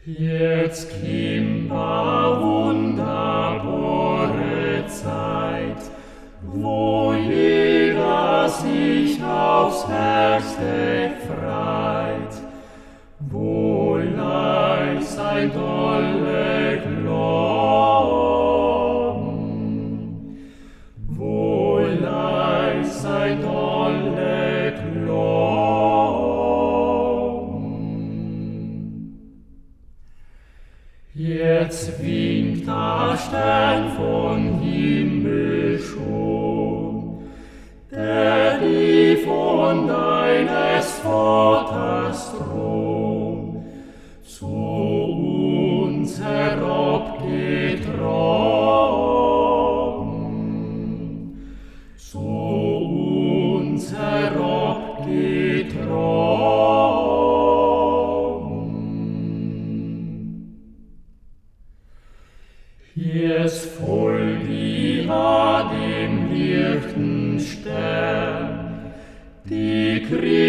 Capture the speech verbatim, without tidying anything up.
Jetzt kommt eine wunderbare Zeit, wo jeder sich aufs Höchste freit, wo leicht sein dolle Glauben, wo leicht sein dolle Glauben. Jetzt winkt der Stern vom Himmel schon, der die von deines Vaters Thron zu uns herabgetragen, zu uns herabgetragen. Jetzt folgt ihr dem lichten Stern, die Christus